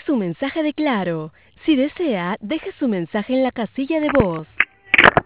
su mensaje de Claro. Si desea, deje su mensaje en la casilla de voz.